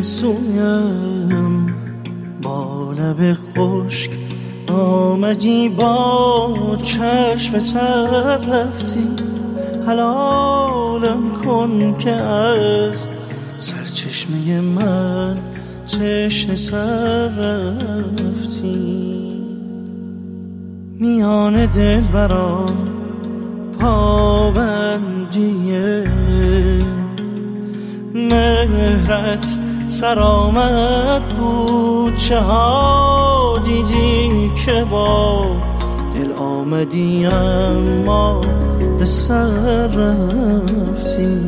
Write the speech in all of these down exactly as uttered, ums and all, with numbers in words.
سویم با لب خشک آمدی، با چشم تر رفتی. حلالم کن که از سرچشمه من تشنه تر رفتی. میان دلبران پابندیه مهرت سرآمد بود. چه ها دیدی که با دل آمدی اما به سر رفتی.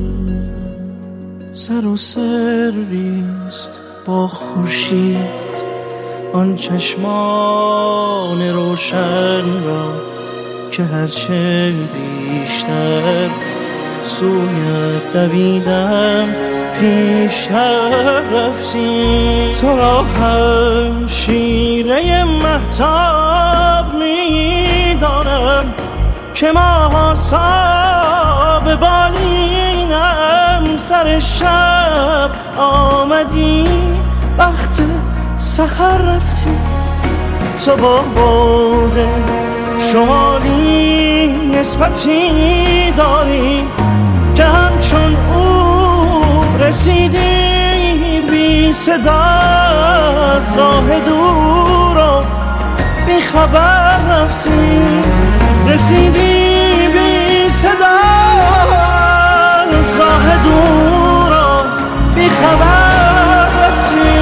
سر و سریست با خورشید آن چشمان روشن را که هرچه بیشتر سویت دویدم پیشتر رفتی. تو را هم شیره مهتاب میدانم که ماه‌ها به بالینم. سر شب آمدی وقت سحر رفتی. تو با باد شمالی نسبتی داری که همچون او رسیدی بی صدا از راه دور و بی خبر رفتی. رسیدی بی صدا از راه دور و بی خبر رفتی.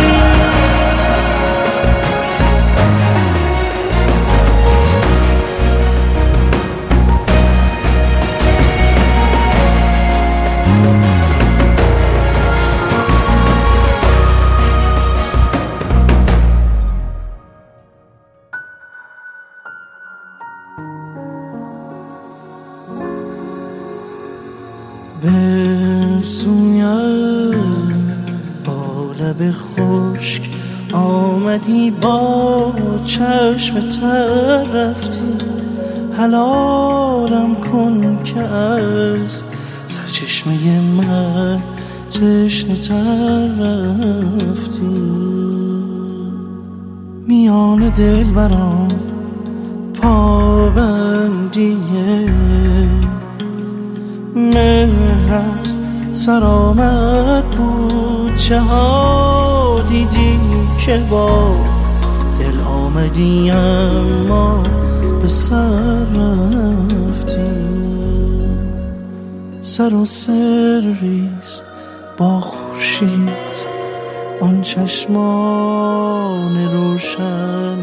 بسویم با لب خشک آمدی، با چشم تر رفتی. حلالم کن که از سرچشمه من تشنه تر رفتی. میان دلبران پابندیه مهرت سرآمد بود. چه ها دیدی که با دل آمدی اما به سر رفتی. سر و سریست با خورشید آن چشمان روشن